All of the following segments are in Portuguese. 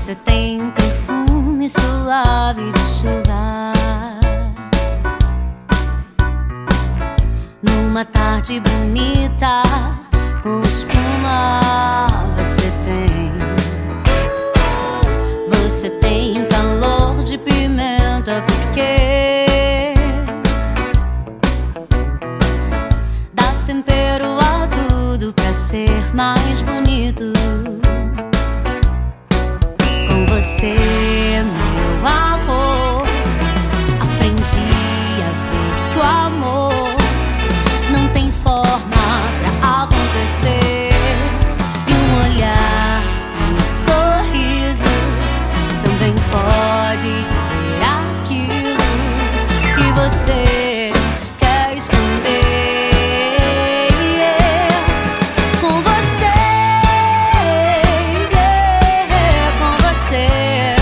Você tem um perfume suave de chuva. Numa tarde bonita, com espuma, você tem calor de pimenta, porque dá tempero a tudo pra ser mais bonito. Com você, meu amor, aprendi a ver que o amor não tem forma pra acontecer. E um olhar, um sorriso também pode dizer aquilo que você quer esconder. Com você, com você,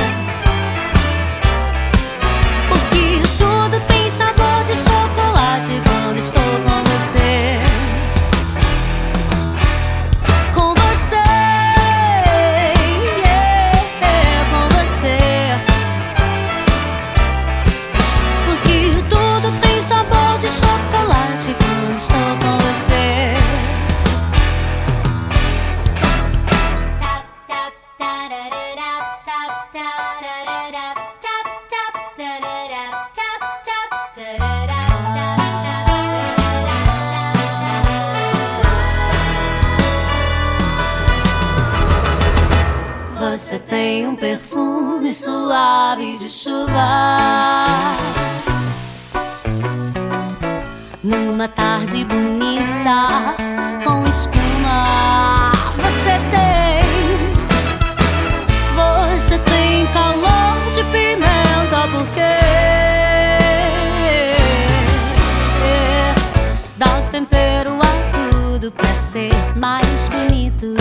porque tudo tem sabor de chocolate quando estou com você. Com você, com você, porque tudo tem sabor de chocolate quando estou com você. Você tem um perfume suave de chuva. Numa tarde bonita, com espuma, você tem calor de pimenta, porque dá tempero a tudo pra ser mais bonito.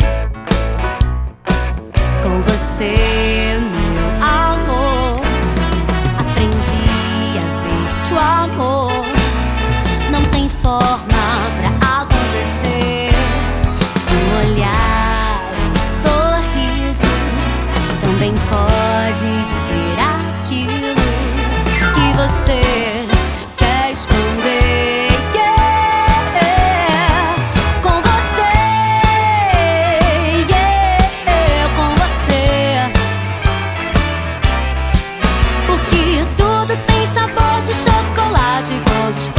Com você, meu amor, aprendi a ver que o amor não tem forma pra acontecer. Um olhar, um sorriso também pode dizer aquilo que você quer esconder. Com você, com você, porque tudo tem sabor de chocolate quando